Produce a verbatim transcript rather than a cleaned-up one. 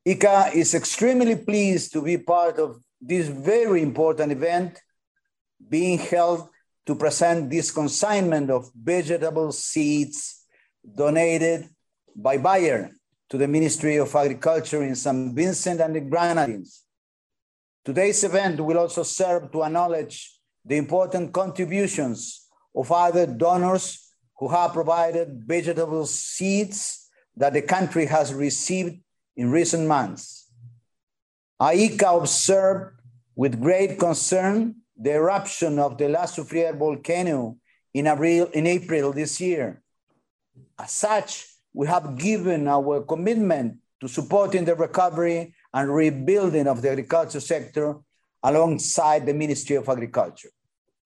I C A is extremely pleased to be part of this very important event being held to present this consignment of vegetable seeds donated by Bayer to the Ministry of Agriculture in Saint Vincent and the Grenadines. Today's event will also serve to acknowledge the important contributions of other donors who have provided vegetable seeds that the country has received in recent months. I C A observed with great concern the eruption of the La Soufrière volcano in April, in April this year. As such, we have given our commitment to supporting the recovery and rebuilding of the agriculture sector alongside the Ministry of Agriculture.